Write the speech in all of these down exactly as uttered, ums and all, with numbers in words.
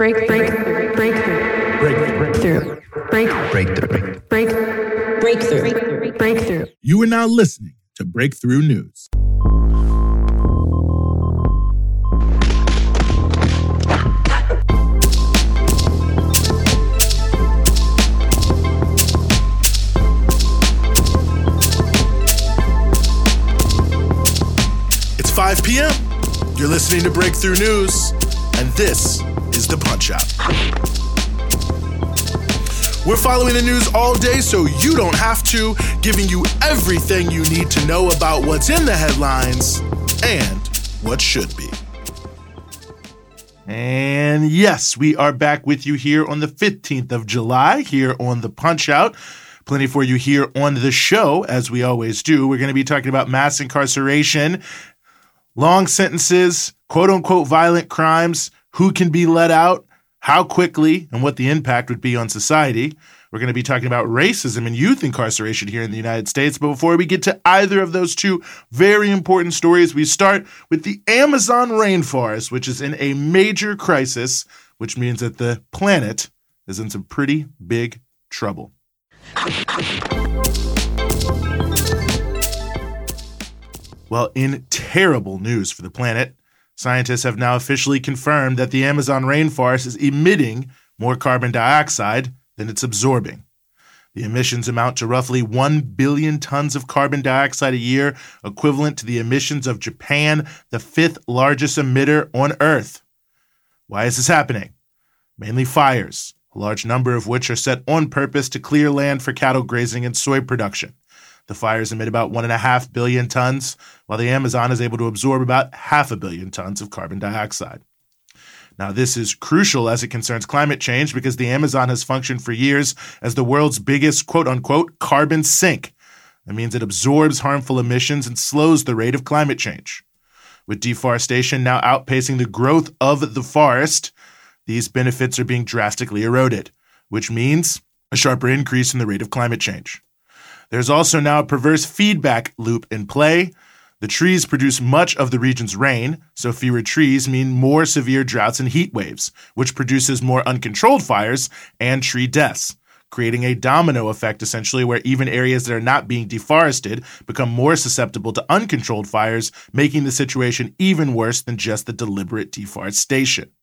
break, break, breakthrough, breakthrough, break, breakthrough, break, breakthrough, breakthrough. You are now listening to Breakthrough News. It's five p.m. You're listening to Breakthrough News, and this is The Punch-Out. We're following the news all day so you don't have to, giving you everything you need to know about what's in the headlines and what should be. And yes, we are back with you here on the fifteenth of July, here on The Punch-Out. Plenty for you here on the show, as we always do. We're going to be talking about mass incarceration, long sentences, quote-unquote violent crimes, who can be let out, how quickly, and what the impact would be on society. We're going to be talking about racism and youth incarceration here in the United States. But before we get to either of those two very important stories, we start with the Amazon rainforest, which is in a major crisis, which means that the planet is in some pretty big trouble. Well, in terrible news for the planet, scientists have now officially confirmed that the Amazon rainforest is emitting more carbon dioxide than it's absorbing. The emissions amount to roughly one billion tons of carbon dioxide a year, equivalent to the emissions of Japan, the fifth largest emitter on Earth. Why is this happening? Mainly fires, a large number of which are set on purpose to clear land for cattle grazing and soy production. The fires emit about one and a half billion tons, while the Amazon is able to absorb about half a billion tons of carbon dioxide. Now, this is crucial as it concerns climate change because the Amazon has functioned for years as the world's biggest quote-unquote carbon sink. That means it absorbs harmful emissions and slows the rate of climate change. With deforestation now outpacing the growth of the forest, these benefits are being drastically eroded, which means a sharper increase in the rate of climate change. There's also now a perverse feedback loop in play. The trees produce much of the region's rain, so fewer trees mean more severe droughts and heat waves, which produces more uncontrolled fires and tree deaths, creating a domino effect essentially where even areas that are not being deforested become more susceptible to uncontrolled fires, making the situation even worse than just the deliberate deforestation.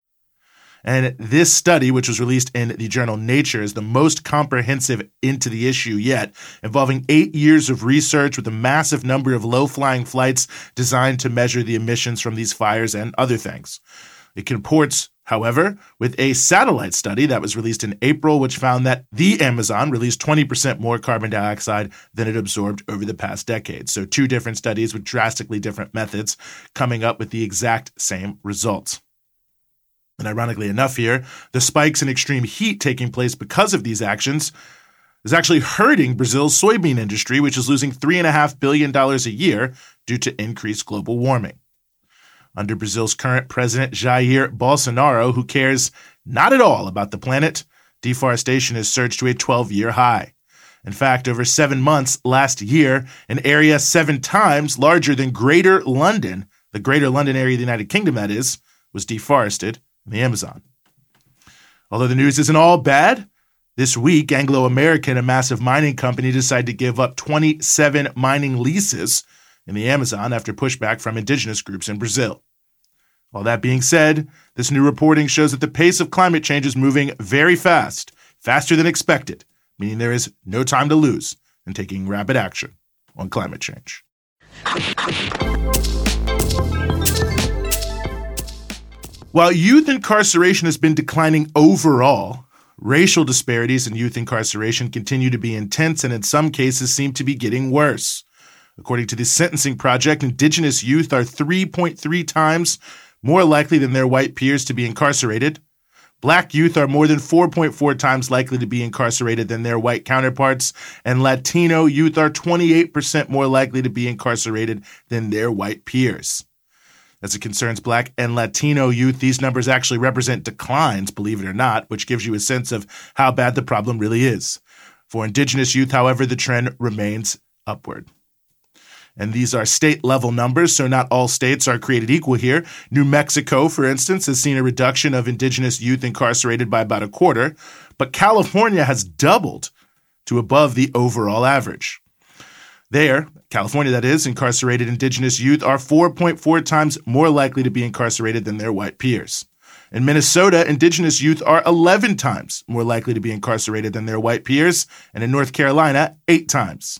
And this study, which was released in the journal Nature, is the most comprehensive into the issue yet, involving eight years of research with a massive number of low-flying flights designed to measure the emissions from these fires and other things. It comports, however, with a satellite study that was released in April, which found that the Amazon released twenty percent more carbon dioxide than it absorbed over the past decade. So two different studies with drastically different methods coming up with the exact same results. And ironically enough here, the spikes in extreme heat taking place because of these actions is actually hurting Brazil's soybean industry, which is losing three point five billion dollars a year due to increased global warming. Under Brazil's current president, Jair Bolsonaro, who cares not at all about the planet, deforestation has surged to a twelve-year high. In fact, over seven months last year, an area seven times larger than Greater London, the Greater London area of the United Kingdom, that is, was deforested. The Amazon. Although the news isn't all bad, this week, Anglo American, a massive mining company, decided to give up twenty-seven mining leases in the Amazon after pushback from indigenous groups in Brazil. All that being said, this new reporting shows that the pace of climate change is moving very fast, faster than expected, meaning there is no time to lose in taking rapid action on climate change. While youth incarceration has been declining overall, racial disparities in youth incarceration continue to be intense and in some cases seem to be getting worse. According to the Sentencing Project, indigenous youth are three point three times more likely than their white peers to be incarcerated. Black youth are more than four point four times likely to be incarcerated than their white counterparts, and Latino youth are twenty-eight percent more likely to be incarcerated than their white peers. As it concerns Black and Latino youth, these numbers actually represent declines, believe it or not, which gives you a sense of how bad the problem really is. For indigenous youth, however, the trend remains upward. And these are state-level numbers, so not all states are created equal here. New Mexico, for instance, has seen a reduction of indigenous youth incarcerated by about a quarter, but California has doubled to above the overall average. There, California that is, incarcerated indigenous youth are four point four times more likely to be incarcerated than their white peers. In Minnesota, indigenous youth are eleven times more likely to be incarcerated than their white peers, and in North Carolina, eight times.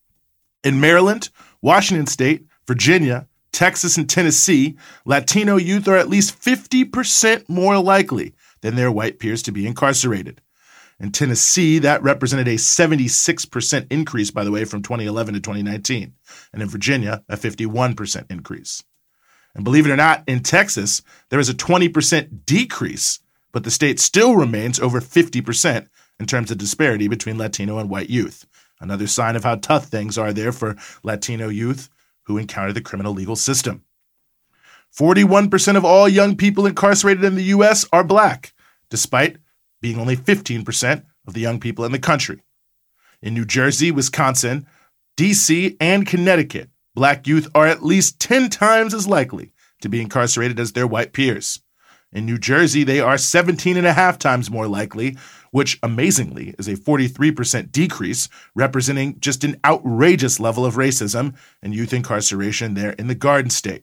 In Maryland, Washington State, Virginia, Texas, and Tennessee, Latino youth are at least fifty percent more likely than their white peers to be incarcerated. In Tennessee, that represented a seventy-six percent increase, by the way, from twenty eleven to twenty nineteen. And in Virginia, a fifty-one percent increase. And believe it or not, in Texas, there is a twenty percent decrease, but the state still remains over fifty percent in terms of disparity between Latino and white youth. Another sign of how tough things are there for Latino youth who encounter the criminal legal system. forty-one percent of all young people incarcerated in the U S are black, despite being only fifteen percent of the young people in the country. In New Jersey, Wisconsin, D C, and Connecticut, black youth are at least ten times as likely to be incarcerated as their white peers. In New Jersey, they are seventeen and a half times more likely, which amazingly is a forty-three percent decrease, representing just an outrageous level of racism and youth incarceration there in the Garden State.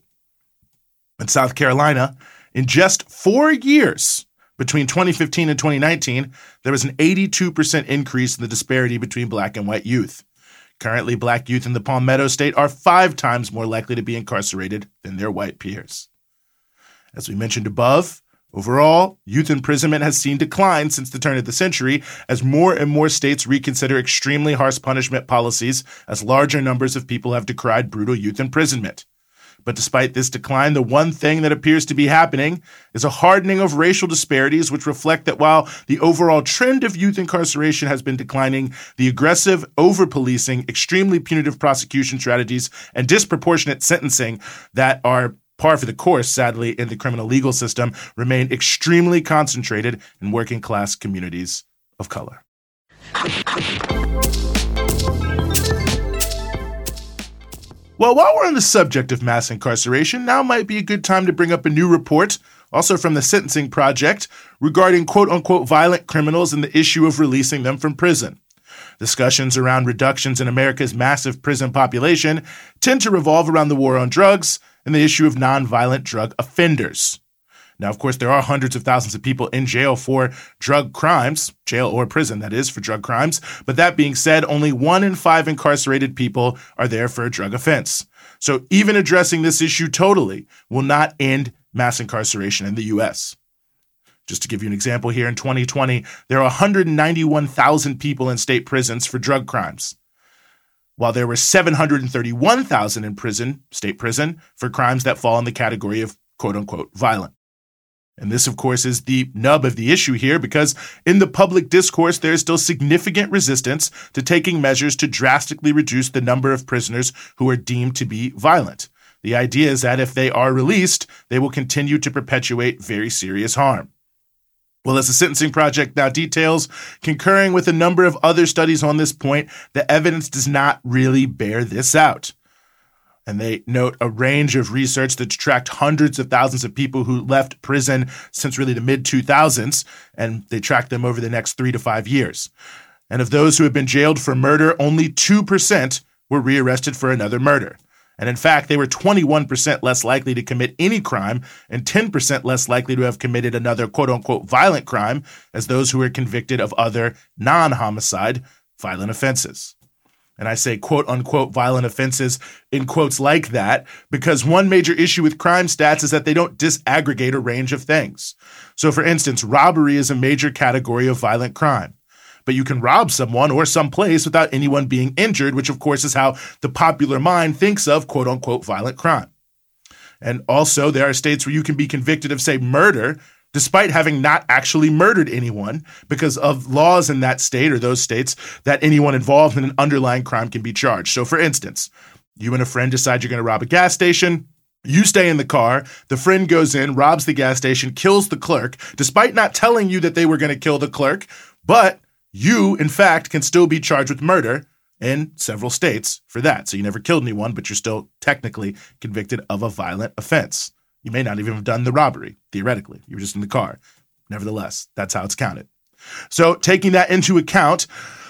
In South Carolina, in just four years, between twenty fifteen and twenty nineteen, there was an eighty-two percent increase in the disparity between black and white youth. Currently, black youth in the Palmetto State are five times more likely to be incarcerated than their white peers. As we mentioned above, overall, youth imprisonment has seen decline since the turn of the century as more and more states reconsider extremely harsh punishment policies as larger numbers of people have decried brutal youth imprisonment. But despite this decline, the one thing that appears to be happening is a hardening of racial disparities, which reflect that while the overall trend of youth incarceration has been declining, the aggressive, over-policing, extremely punitive prosecution strategies, and disproportionate sentencing that are par for the course, sadly, in the criminal legal system remain extremely concentrated in working-class communities of color. Well, while we're on the subject of mass incarceration, now might be a good time to bring up a new report, also from the Sentencing Project, regarding quote-unquote violent criminals and the issue of releasing them from prison. Discussions around reductions in America's massive prison population tend to revolve around the war on drugs and the issue of nonviolent drug offenders. Now, of course, there are hundreds of thousands of people in jail for drug crimes, jail or prison, that is, for drug crimes. But that being said, only one in five incarcerated people are there for a drug offense. So even addressing this issue totally will not end mass incarceration in the U S. Just to give you an example here, in twenty twenty, there are one hundred ninety-one thousand people in state prisons for drug crimes, while there were seven hundred thirty-one thousand in prison, state prison, for crimes that fall in the category of quote-unquote violent. And this, of course, is the nub of the issue here, because in the public discourse, there is still significant resistance to taking measures to drastically reduce the number of prisoners who are deemed to be violent. The idea is that if they are released, they will continue to perpetuate very serious harm. Well, as the Sentencing Project now details, concurring with a number of other studies on this point, the evidence does not really bear this out. And they note a range of research that's tracked hundreds of thousands of people who left prison since really the mid two thousands, and they tracked them over the next three to five years. And of those who have been jailed for murder, only two percent were rearrested for another murder. And in fact, they were twenty-one percent less likely to commit any crime and ten percent less likely to have committed another quote-unquote violent crime as those who were convicted of other non-homicide violent offenses. And I say quote-unquote violent offenses in quotes like that because one major issue with crime stats is that they don't disaggregate a range of things. So for instance, robbery is a major category of violent crime. But you can rob someone or someplace without anyone being injured, which of course is how the popular mind thinks of quote-unquote violent crime. And also there are states where you can be convicted of, say, murder despite having not actually murdered anyone, because of laws in that state or those states that anyone involved in an underlying crime can be charged. So for instance, you and a friend decide you're going to rob a gas station. You stay in the car. The friend goes in, robs the gas station, kills the clerk, despite not telling you that they were going to kill the clerk. But you, in fact, can still be charged with murder in several states for that. So you never killed anyone, but you're still technically convicted of a violent offense. You may not even have done the robbery, theoretically. You were just in the car. Nevertheless, that's how it's counted. So taking that into account,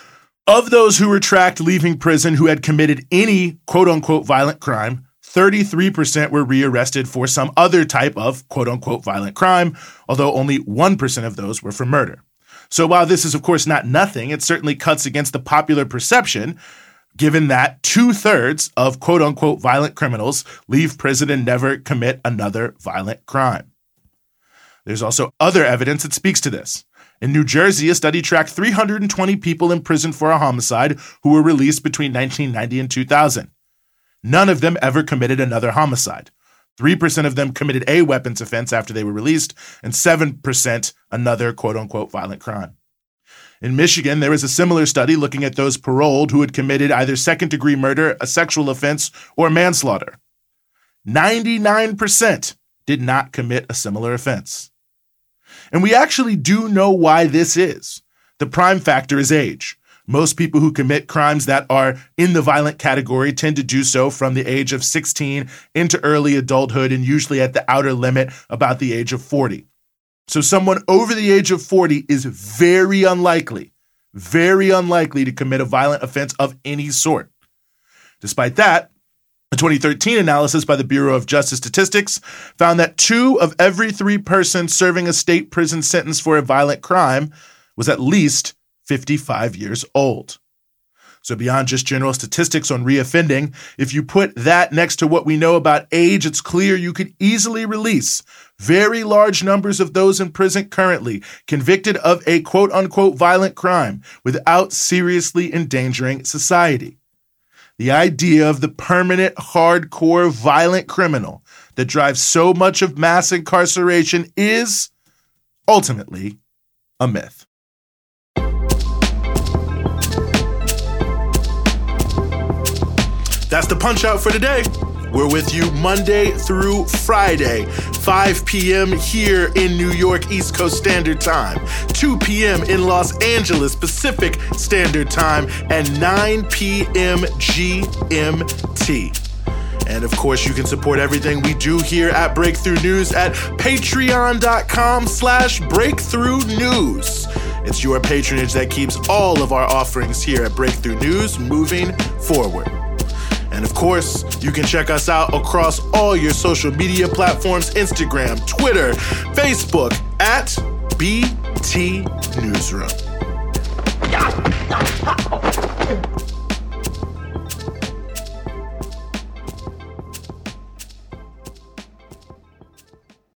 of those who were tracked leaving prison who had committed any quote-unquote violent crime, thirty-three percent were rearrested for some other type of quote-unquote violent crime, although only one percent of those were for murder. So while this is, of course, not nothing, it certainly cuts against the popular perception, given that two-thirds of quote-unquote violent criminals leave prison and never commit another violent crime. There's also other evidence that speaks to this. In New Jersey, a study tracked three hundred twenty people in prison for a homicide who were released between nineteen ninety and two thousand. None of them ever committed another homicide. three percent of them committed a weapons offense after they were released, and seven percent another quote-unquote violent crime. In Michigan, there was a similar study looking at those paroled who had committed either second-degree murder, a sexual offense, or manslaughter. ninety-nine percent did not commit a similar offense. And we actually do know why this is. The prime factor is age. Most people who commit crimes that are in the violent category tend to do so from the age of sixteen into early adulthood, and usually at the outer limit about the age of forty. So someone over the age of forty is very unlikely, very unlikely to commit a violent offense of any sort. Despite that, a twenty thirteen analysis by the Bureau of Justice Statistics found that two of every three persons serving a state prison sentence for a violent crime was at least fifty-five years old. So beyond just general statistics on reoffending, if you put that next to what we know about age, it's clear you could easily release very large numbers of those in prison currently convicted of a quote-unquote violent crime without seriously endangering society. The idea of the permanent, hardcore, violent criminal that drives so much of mass incarceration is ultimately a myth. That's the Punch Out for today. We're with you Monday through Friday, five p.m. here in New York East Coast Standard Time, two p.m. in Los Angeles Pacific Standard Time, and nine p.m. G M T. And of course, you can support everything we do here at Breakthrough News at patreon.com slash breakthrough news. It's your patronage that keeps all of our offerings here at Breakthrough News moving forward. And of course, you can check us out across all your social media platforms, Instagram, Twitter, Facebook, at B T Newsroom.